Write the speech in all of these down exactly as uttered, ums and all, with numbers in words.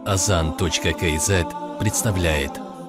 азан точка кей зет представляет.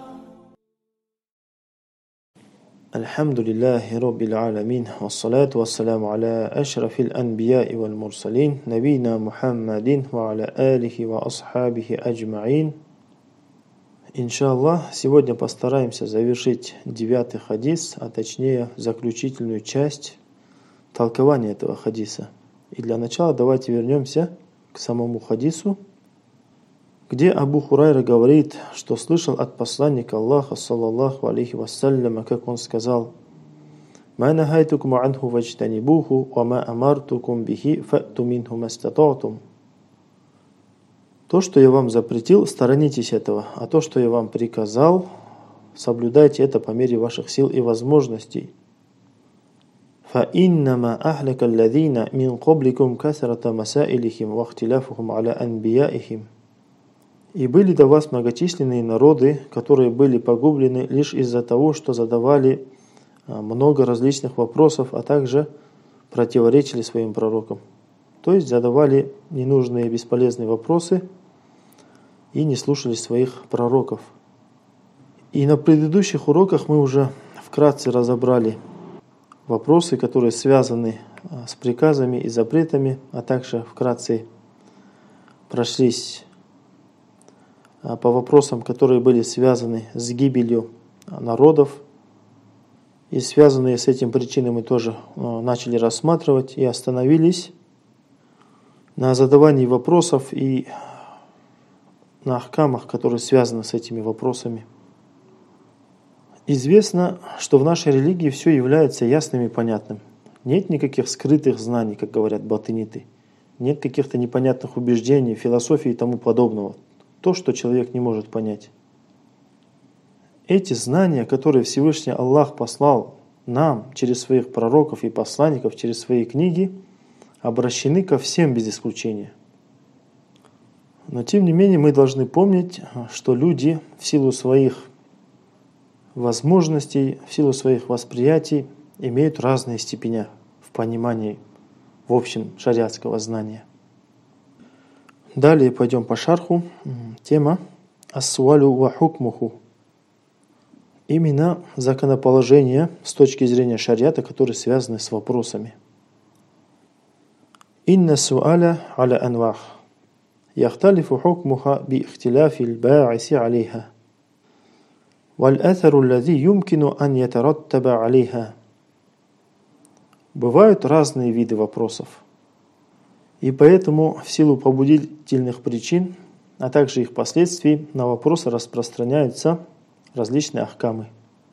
Альхамдулиллахи Раббил Алямин, вассалату вассаляму аля ашрафил анбияи валь мурсалин, набийна Мухаммадин ва аля алихи ва асхабихи аджмаин. Иншаллах, сегодня постараемся завершить девятый хадис, а точнее заключительную часть толкования этого хадиса. И для начала давайте вернемся к самому хадису, где Абу Хурайра говорит, что слышал от посланника Аллаха, саллаллаху алейхи вассаляма, как он сказал: «Ма нахайтукум анху ваджтанибуху, ва ма амартукум бихи фатту минху мастататум». То, что я вам запретил, сторонитесь этого, а то, что я вам приказал, соблюдайте это по мере ваших сил и возможностей. فَإِنَّمَا أَهْلَكَ الَّذِينَ مِنْ قَبْلِكُمْ كَثْرَةَ مَسَائِلِهِمْ وَاخْتِلَافُهُمْ عَلَى أَنْبِيَائِهِمْ. И были до вас многочисленные народы, которые были погублены лишь из-за того, что задавали много различных вопросов, а также противоречили своим пророкам. То есть задавали ненужные бесполезные вопросы и не слушали своих пророков. И на предыдущих уроках мы уже вкратце разобрали вопросы, которые связаны с приказами и запретами, а также вкратце прошлись по вопросам, которые были связаны с гибелью народов. И связанные с этим причины мы тоже начали рассматривать и остановились на задавании вопросов и на ахкамах, которые связаны с этими вопросами. Известно, что в нашей религии все является ясным и понятным. Нет никаких скрытых знаний, как говорят батыниты. Нет каких-то непонятных убеждений, философии и тому подобного. То, что человек не может понять. Эти знания, которые Всевышний Аллах послал нам через своих пророков и посланников, через свои книги, обращены ко всем без исключения. Но тем не менее мы должны помнить, что люди в силу своих возможностей, в силу своих восприятий имеют разные степени в понимании в общем шариатского знания. Далее пойдем по шарху. Тема «Ас-суалю ва хукмуху». Именно законоположение с точки зрения шариата, которые связаны с вопросами. «Инна суаля аля анвах. Яхталифу хукмуха би ихтиляфи л-ба'иси алейха. Валь-атару аллади юмкину ан ятараттаба алейха». Бывают разные виды вопросов. И поэтому в силу побудительных причин, а также их последствий, на вопросы распространяются различные ахкамы.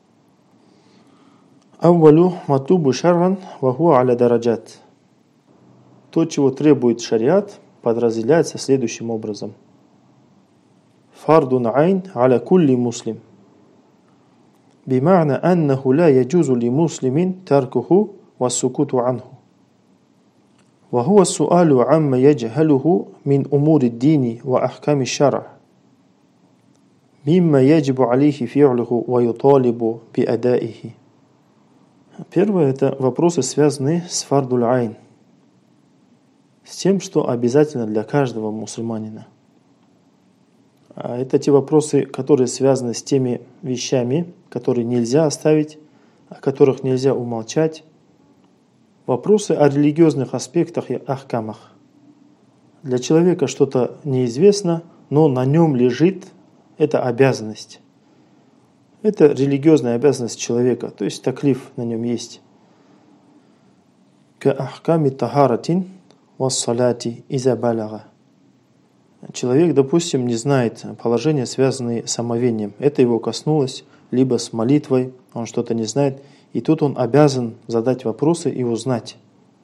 Аввалю матубу шарран ва хуа аля дараджат. То, чего требует шариат, подразделяется следующим образом. Фардун айн аля кулли муслим. Бима'на аннаху ла яджузу ли муслимин таркуху ва сукуту анху. وهو السؤال عما يجهله من أمور الدين وأحكام الشرع مما يجب عليه فعله ويطالب بأدائه. Первое – это вопросы, связанные с фардуль айн, с тем, что обязательно для каждого мусульманина. Это те вопросы, которые связаны с теми вещами, которые нельзя оставить, о которых нельзя умолчать. Вопросы о религиозных аспектах и ахкамах. Для человека что-то неизвестно, но на нем лежит эта обязанность. Это религиозная обязанность человека, то есть таклиф на нем есть. Ка ахками тахаратин вассаляти иза балага. Человек, допустим, не знает положения, связанные с омовением. Это его коснулось, либо с молитвой, он что-то не знает. И тут он обязан задать вопросы и узнать.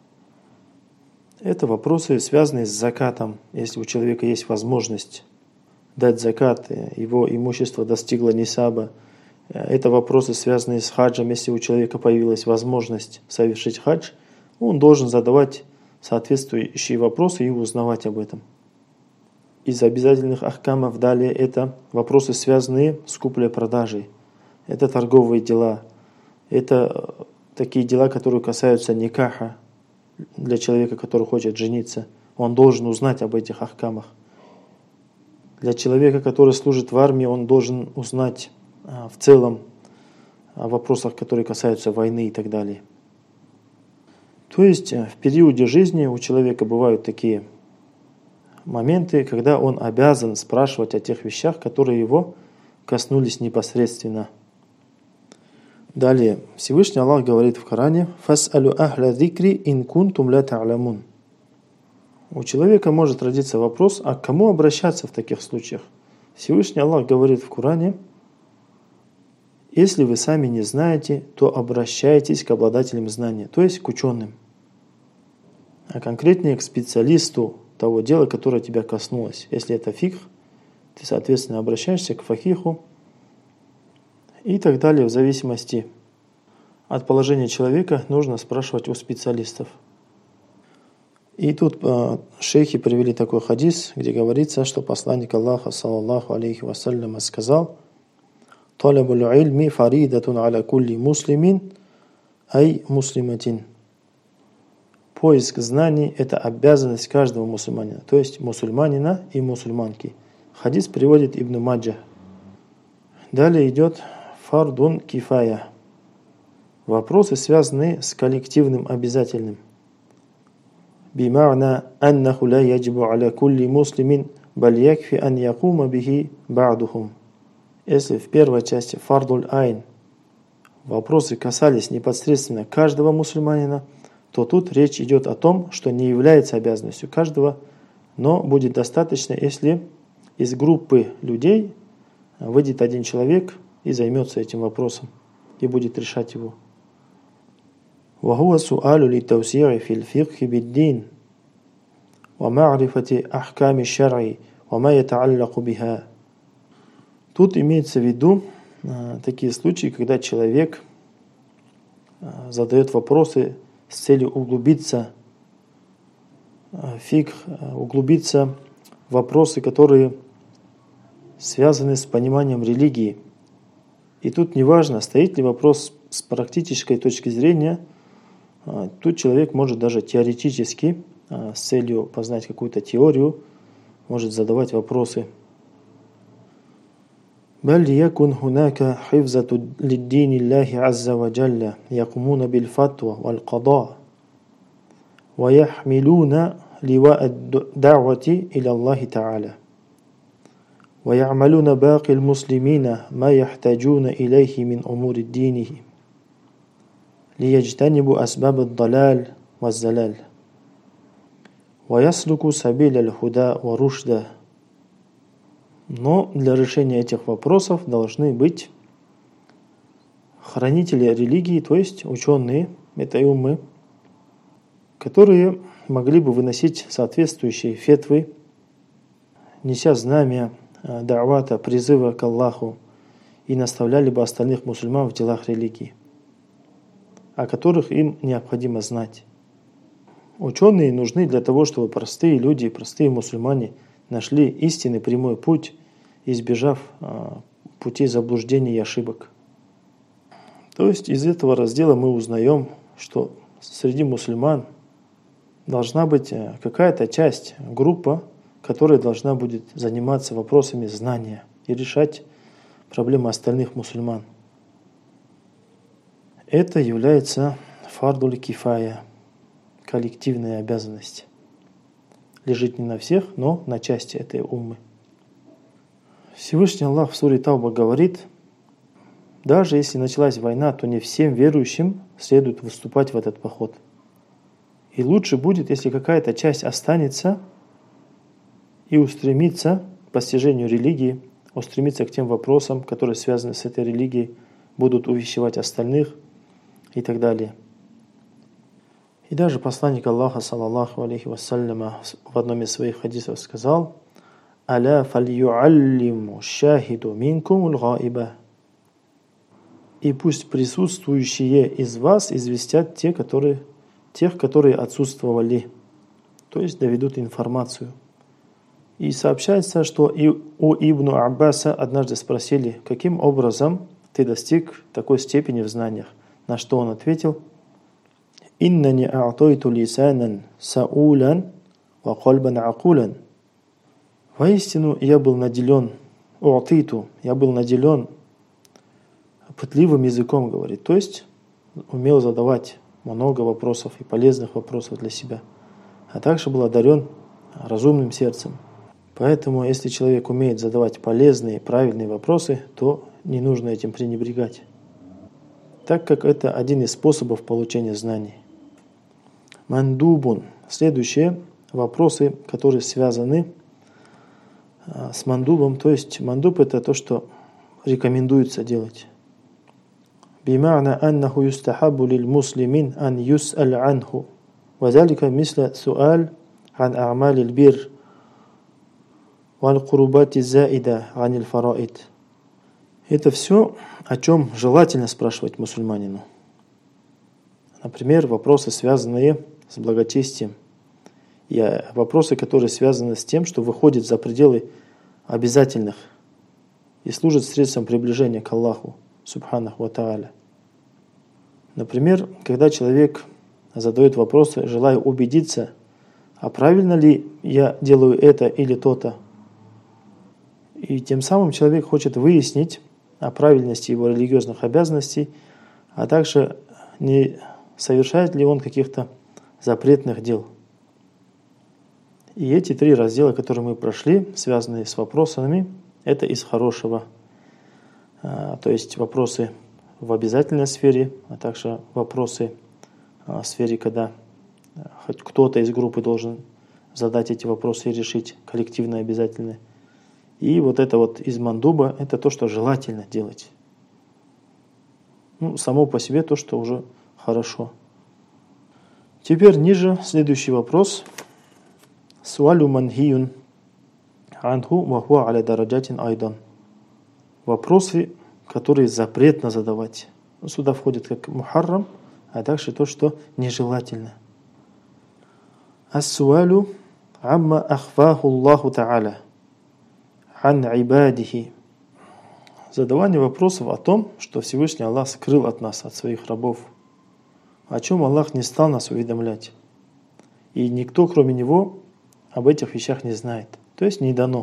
Это вопросы, связанные с закатом. Если у человека есть возможность дать закат, его имущество достигло нисаба. Это вопросы, связанные с хаджем. Если у человека появилась возможность совершить хадж, он должен задавать соответствующие вопросы и узнавать об этом. Из обязательных ахкамов далее это вопросы, связанные с куплей-продажей. Это торговые дела. Это такие дела, которые касаются никаха для человека, который хочет жениться. Он должен узнать об этих ахкамах. Для человека, который служит в армии, он должен узнать в целом о вопросах, которые касаются войны и так далее. То есть в периоде жизни у человека бывают такие моменты, когда он обязан спрашивать о тех вещах, которые его коснулись непосредственно. Далее, Всевышний Аллах говорит в Коране: «Фас'алю ахля зикри ин кунтум ла та'лямун». У человека может родиться вопрос, а к кому обращаться в таких случаях? Всевышний Аллах говорит в Коране: если вы сами не знаете, то обращайтесь к обладателям знания, то есть к ученым, а конкретнее к специалисту того дела, которое тебя коснулось. Если это фикх, ты, соответственно, обращаешься к факиху и так далее. В зависимости от положения человека нужно спрашивать у специалистов. И тут э, шейхи привели такой хадис, где говорится, что посланник Аллаха, саллаллаху алейхи вассалям, сказал: «Талабуль ильми фаридатун аля кулли муслимин, ай муслиматин». Поиск знаний – это обязанность каждого мусульманина, то есть мусульманина и мусульманки. Хадис приводит Ибн Маджа. Далее идет фардун кифая. Вопросы, связанные с коллективным обязательным. بمعنى أنه لا يجب على كل مسلم بل يكفي أن يقوم به بعضهم. Если в первой части фардуль айн вопросы касались непосредственно каждого мусульманина, то тут речь идет о том, что не является обязанностью каждого, но будет достаточно, если из группы людей выйдет один человек и займется этим вопросом и будет решать его. وهو سؤال للتوسيع في الفقه بالدين ومعرفة أحكام الشرع وما يتعلق بها. Тут имеется в виду а, такие случаи, когда человек а, задает вопросы с целью углубиться а, в фикх, а, углубиться в вопросы, которые связаны с пониманием религии. И тут неважно, стоит ли вопрос с практической точки зрения. Тут человек может даже теоретически, с целью познать какую-то теорию, может задавать вопросы. بل يكن هناك حفظة للدين الله عز وجل يقومون بالفتوى والقضاء ويحملون لواء الدعوة إلى الله تعالى ويعملون باقي المسلمين ما يحتاجون إليه من أمور الدين ليجتنبوا أسباب الضلال والزلال ويسلكوا سبيل الهدى ورشد. Но для решения этих вопросов должны быть хранители религии, то есть ученые этой уммы, которые могли бы выносить соответствующие фетвы, неся знамя да'вата, призыва к Аллаху, и наставляли бы остальных мусульман в делах религии, о которых им необходимо знать. Ученые нужны для того, чтобы простые люди, простые мусульмане нашли истинный прямой путь, избежав а, путей заблуждений и ошибок. То есть из этого раздела мы узнаем, что среди мусульман должна быть какая-то часть, группа, которая должна будет заниматься вопросами знания и решать проблемы остальных мусульман. Это является фардуль кифая, коллективная обязанность. Лежит не на всех, но на части этой уммы. Всевышний Аллах в суре Тауба говорит: даже если началась война, то не всем верующим следует выступать в этот поход. И лучше будет, если какая-то часть останется и устремится к постижению религии, устремится к тем вопросам, которые связаны с этой религией, будут увещевать остальных и так далее. И даже посланник Аллаха, саллаллаху алейхи вассаляма, в одном из своих хадисов сказал: «Аля фальюаллиму шахиду минкумул гаиба». И пусть присутствующие из вас известят те, которые, тех, которые отсутствовали, то есть доведут информацию. И сообщается, что и у Ибн Аббаса однажды спросили: каким образом ты достиг такой степени в знаниях? На что он ответил: «Иннани а'тайту лисанан са'улян ва кальбан акулян». Воистину, я был наделен, у'титу, я был наделен пытливым языком, говорит, то есть умел задавать много вопросов и полезных вопросов для себя, а также был одарен разумным сердцем. Поэтому, если человек умеет задавать полезные, правильные вопросы, то не нужно этим пренебрегать, так как это один из способов получения знаний. Мандубун. Следующие вопросы, которые связаны с мандубом, то есть мандуб — это то, что рекомендуется делать. Бима'на аннаху юстахабу лиль муслимин ан юс'аль анху. Вазалика мисля суаль ан а'малил бир валь курубати заида аниль фараид. Это все, о чем желательно спрашивать мусульманину. Например, вопросы, связанные с благочестием. И вопросы, которые связаны с тем, что выходят за пределы обязательных и служат средством приближения к Аллаху, субханаху ва тааля. Например, когда человек задает вопросы, желая убедиться, а правильно ли я делаю это или то-то. И тем самым человек хочет выяснить о правильности его религиозных обязанностей, а также не совершает ли он каких-то запретных дел. И эти три раздела, которые мы прошли, связанные с вопросами, это из хорошего. То есть вопросы в обязательной сфере, а также вопросы в сфере, когда хоть кто-то из группы должен задать эти вопросы и решить коллективно обязательно. И вот это вот из мандуба, это то, что желательно делать. Ну, само по себе то, что уже хорошо. Теперь ниже следующий вопрос. Суалю манхиюн анху ва хуа аля дараджатин айдан. Вопросы, которые запретно задавать. Сюда входит как мухаррам, а также то, что нежелательно. Ас-суалю амма ахфаху Аллаху та'аля ан ибадихи. Задавание вопросов о том, что Всевышний Аллах скрыл от нас, от своих рабов, о чем Аллах не стал нас уведомлять. И никто, кроме Него, об этих вещах не знает. То есть не дано.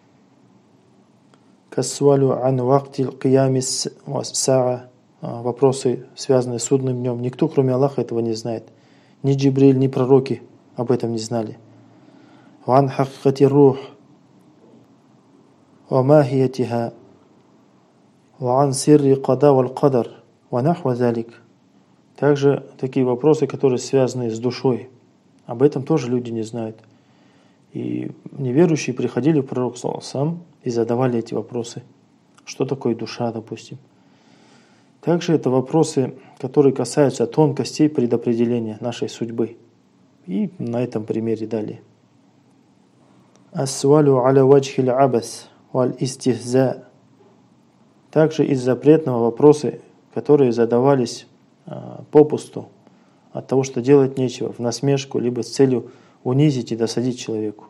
Кассуалю ан вактил киямис саа. Вопросы, связанные с судным днем. Никто, кроме Аллаха, этого не знает. Ни Джибриль, ни пророки об этом не знали. Ван хаккати рух. Ва махиятиха. Ван сирри када валь кадар. Ва нахва залик. Также такие вопросы, которые связаны с душой. Об этом тоже люди не знают. И неверующие приходили к пророку сам и задавали эти вопросы. Что такое душа, допустим. Также это вопросы, которые касаются тонкостей предопределения нашей судьбы. И на этом примере далее. Ас-суалю аля ваджхил абас валь истихза. Также из запретного вопросы, которые задавались а, попусту, от того, что делать нечего, в насмешку, либо с целью унизить и досадить человеку.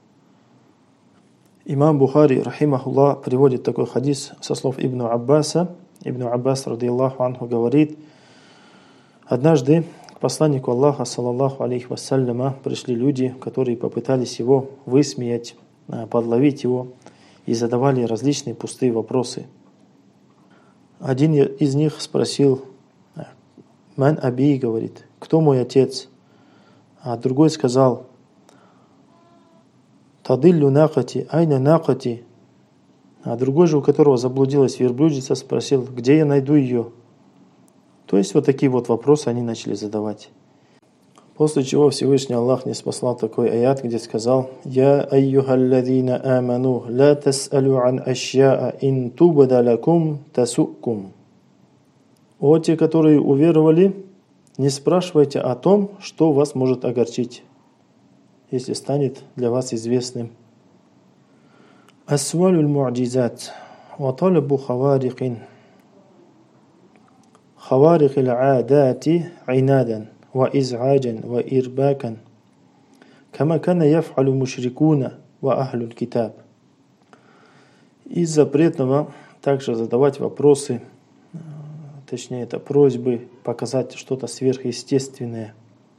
Имам Бухари, рахимахуллах, приводит такой хадис со слов Ибн Аббаса. Ибн Аббас, радиаллаху анху, говорит: однажды к посланнику Аллаха, саллаллаху алейхи вассаляма, пришли люди, которые попытались его высмеять, подловить его и задавали различные пустые вопросы. Один из них спросил: «Ман аби», говорит, «кто мой отец?» А другой сказал: «Тадиллю накати, айна накати». А другой же, у которого заблудилась верблюдица, спросил: «Где я найду ее?» То есть вот такие вот вопросы они начали задавать. После чего Всевышний Аллах ниспослал такой аят, где сказал: «Я айюхалладзина аману, ла тас'алю ан ашьяа ин тубада лакум тасуккум». О те, которые уверовали, не спрашивайте о том, что вас может огорчить, если станет для вас известным. Ас-суалю аль-му'джизат ва талабу хаварикин хаварик аль-аадати инадан ва из'аджан ва ирбакан кама кана яф'алу мушрикуна ва ахлюль китаб. Из запретного также задавать вопросы, точнее это просьбы показать что-то сверхъестественное,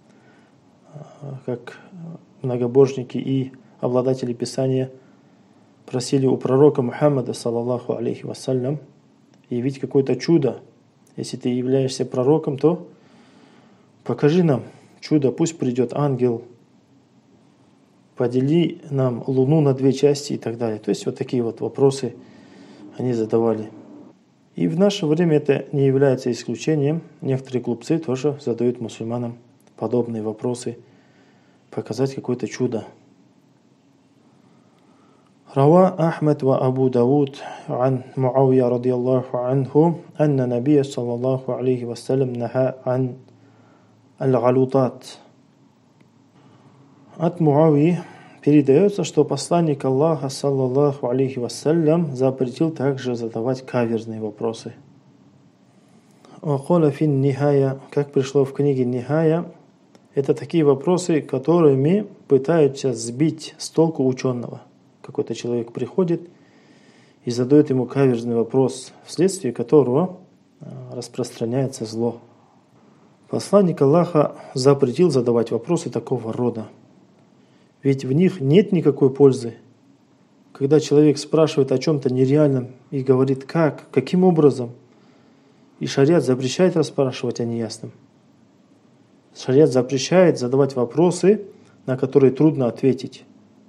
как многобожники и обладатели Писания просили у пророка Мухаммада, саллаллаху алейхи вассалям, явить какое-то чудо. Если ты являешься пророком, то покажи нам чудо, пусть придет ангел, подели нам луну на две части и так далее. То есть вот такие вот вопросы они задавали. И в наше время это не является исключением. Некоторые глупцы тоже задают мусульманам подобные вопросы, показать какое-то чудо. روى أحمد وأبو داود عن معاوية رضي الله عنه أن النبي صلى الله عليه وسلم نهى عن الغلوطات. От Муавии передается, что посланник Аллаха, саллаллаху алейхи вассалям, запретил также задавать каверзные вопросы. وقال في النهاية, как пришло в книге Нихая, это такие вопросы, которыми пытаются сбить с толку ученого. Какой-то человек приходит и задает ему каверзный вопрос, вследствие которого распространяется зло. Посланник Аллаха запретил задавать вопросы такого рода. Ведь в них нет никакой пользы. Когда человек спрашивает о чем-то нереальном и говорит как, каким образом, и шариат запрещает расспрашивать о неясном. Шариат запрещает задавать вопросы, на которые трудно ответить.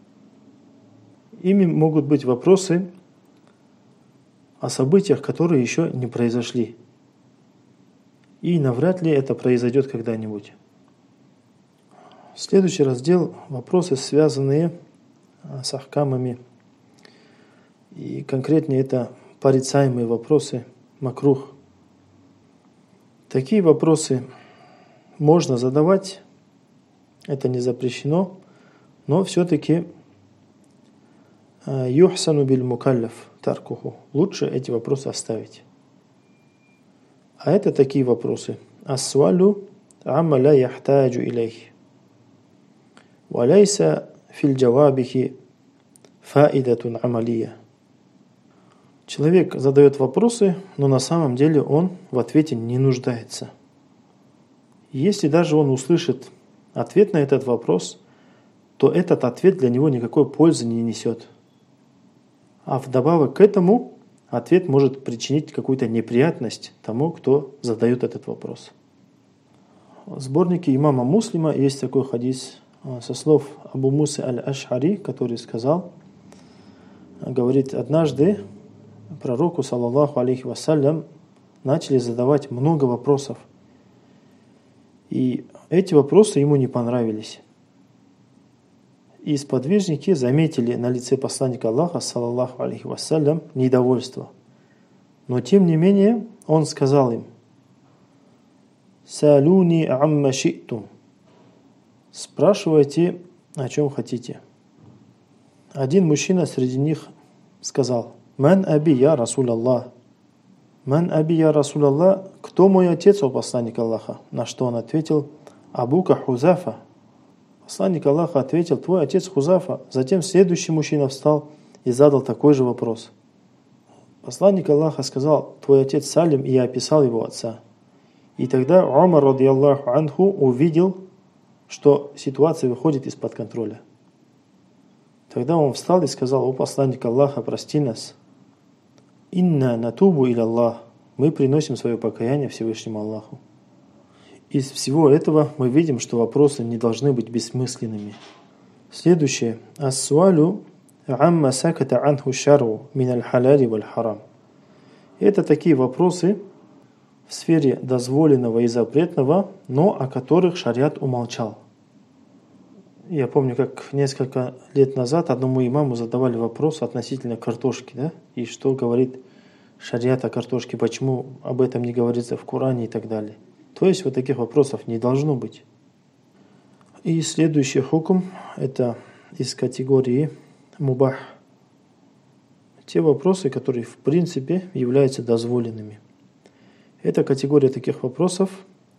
Ими могут быть вопросы о событиях, которые еще не произошли. И навряд ли это произойдет когда-нибудь. Следующий раздел – вопросы, связанные с ахкамами. И конкретнее это порицаемые вопросы, макрух. Такие вопросы можно задавать, это не запрещено, но все-таки юхсану биль мукалляф таркуху. Лучше эти вопросы оставить. А это такие вопросы. Ас-суалю амма ла яхтаджу илейх. Валяйса филь джавабихи фаидатун амалия. Человек задает вопросы, но на самом деле он в ответе не нуждается. Если даже он услышит ответ на этот вопрос, то этот ответ для него никакой пользы не несет. А вдобавок к этому ответ может причинить какую-то неприятность тому, кто задает этот вопрос. В сборнике имама Муслима есть такой хадис со слов Абу Мусы аль-Аш'ари, который сказал, говорит, однажды пророку, саллаллаху алейхи вассалям, начали задавать много вопросов. И эти вопросы ему не понравились. И сподвижники заметили на лице посланника Аллаха, саллаллаху алейхи вассалям, недовольство. Но тем не менее он сказал им: «Салюни амма ши'тум». Спрашивайте, о чем хотите. Один мужчина среди них сказал: «Ман аби я Расул Аллах». «Ман аби я Расул Аллах», кто мой отец, о посланник Аллаха? На что он ответил: «Абука Хузафа». Посланник Аллаха ответил: «Твой отец Хузафа». Затем следующий мужчина встал и задал такой же вопрос. Посланник Аллаха сказал: «Твой отец Салим», и я описал его отца. И тогда Умар, радийаллаху анху, увидел, что ситуация выходит из-под контроля. Тогда он встал и сказал: «О посланник Аллаха, прости нас. Инна натубу иля Аллах». Мы приносим свое покаяние Всевышнему Аллаху. Из всего этого мы видим, что вопросы не должны быть бессмысленными. Следующее. Ас-суалю амма саката анху шару мин аль-халяли валь-харам. Это такие вопросы в сфере дозволенного и запретного, но о которых шариат умолчал. Я помню, как несколько лет назад одному имаму задавали вопрос относительно картошки, да, и что говорит шариат о картошке, почему об этом не говорится в Коране и так далее. То есть вот таких вопросов не должно быть. И следующий хукм – это из категории мубах. Те вопросы, которые в принципе являются дозволенными. Это категория таких вопросов,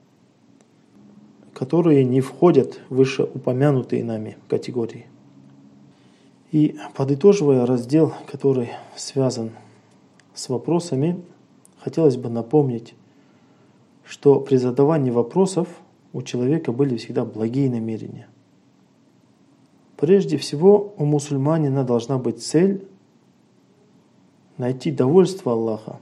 которые не входят в вышеупомянутые нами категории. И подытоживая раздел, который связан с вопросами, хотелось бы напомнить, что при задавании вопросов у человека были всегда благие намерения. Прежде всего, у мусульманина должна быть цель найти довольство Аллаха,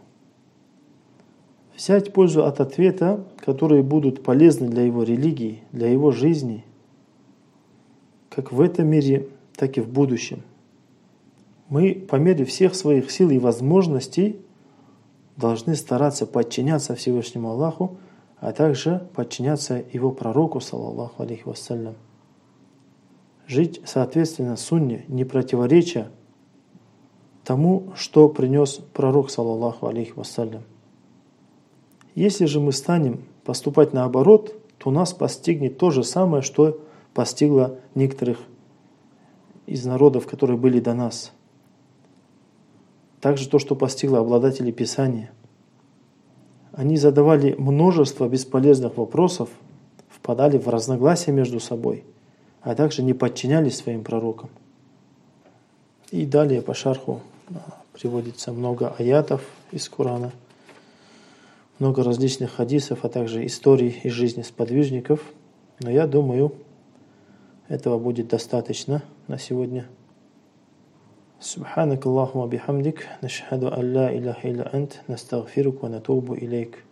взять пользу от ответа, которые будут полезны для его религии, для его жизни, как в этом мире, так и в будущем. Мы по мере всех своих сил и возможностей должны стараться подчиняться Всевышнему Аллаху, а также подчиняться его пророку, саллаллаху алейхи вассалям. Жить соответственно сунне, не противореча тому, что принес пророк, саллаллаху алейхи вассалям. Если же мы станем поступать наоборот, то нас постигнет то же самое, что постигло некоторых из народов, которые были до нас. Также то, что постигло обладателей Писания. Они задавали множество бесполезных вопросов, впадали в разногласия между собой, а также не подчинялись своим пророкам. И далее по шарху приводится много аятов из Корана, много различных хадисов, а также историй из жизни сподвижников. Но я думаю, этого будет достаточно на сегодня. سبحانك اللهم وبحمدك نشهد أن لا إله إلا أنت نستغفرك ونتوب إليك